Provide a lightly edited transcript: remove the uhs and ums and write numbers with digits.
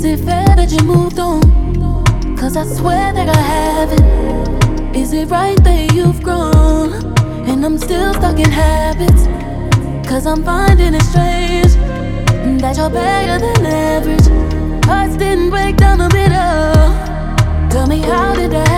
Is it fair that you moved on? Cause I swear that I haven't. Is it right that you've grown and I'm still stuck in habits? Cause I'm finding it strange that you're better than average. Hearts didn't break down the middle. Tell me, how did that